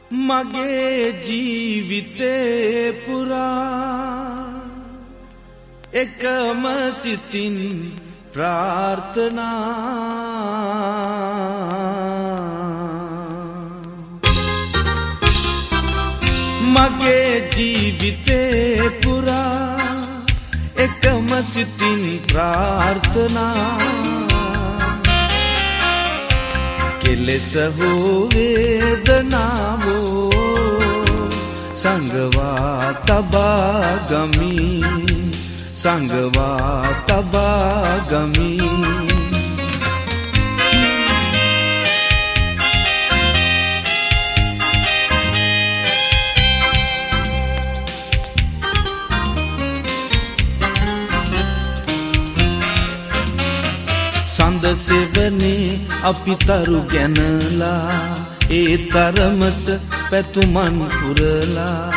මගේ ජීවිතේ පුරා එකම සිතින් ප්‍රාර්ථනා මගේ ජීවිතේ පුරා එකම සිතින් ප්‍රාර්ථනා කෙලෙස හෝ වේදනාවෝ සංගවා තබා ගමි සංගවා තබා ගමි සඳ සෙවනේ අපි තරු ගැනලා ඒ තරමට පැතුමන් පුරලා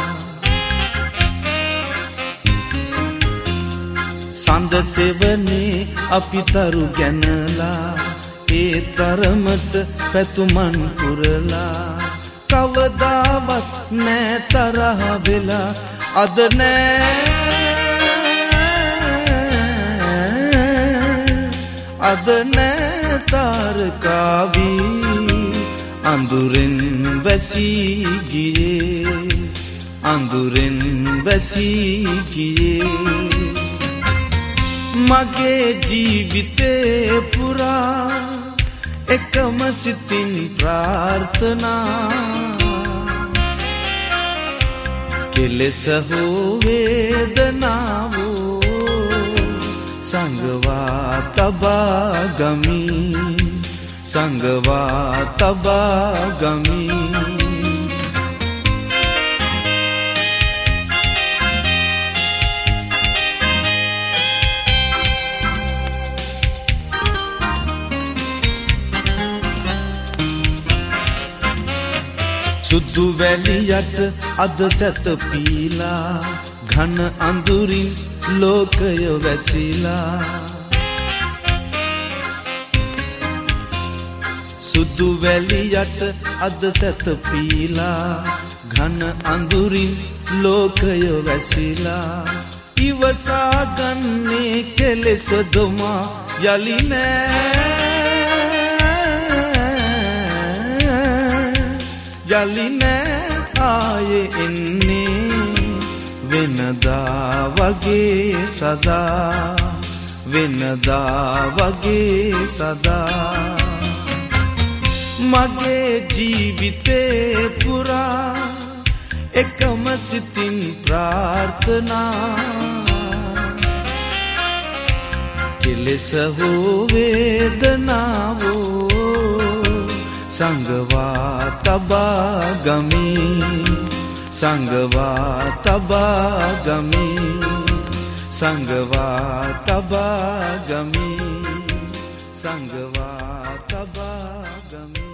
සඳ සෙවනේ අපි තරු ගැනලා ඒ තරමට පැතුමන් පුරලා කවදාවත් නෑ තරහ වෙලා අද නෑ අද නෑ තාරකාවී අඳුරෙන් වැසී ගියේ අඳුරෙන් වැසී ගියේ මගේ ජීවිතේ පුරා එකම සිතින් ප්‍රාර්ථනා කෙලෙස හෝ වේදනාවෝ සංගවා තබා ගමි සංගවා තබා ගමි සුදු වැලියට අද සැතපීලා ඝන අඳුරින් ලෝකය වැසිලා සුදු වැලියට අද සැතපීලා ඝන අඳුරින් ලෝකය වැසිලා ඉවසා ගන්නේ කෙලෙස දොමා යලි නෑ යලි නෑ ආයේ එන්නේ වෙනදා වගේ සදා වෙනදා වගේ සදා මගේ ජීවිතේ පුරා එකම සිතින් ප්‍රාර්ථනා කෙලෙස හෝ වේදනාවෝ සංගවා තබා ගමි සංගවා තබා ගමි සංගවා තබා ගමි සංගවා තබා ගමි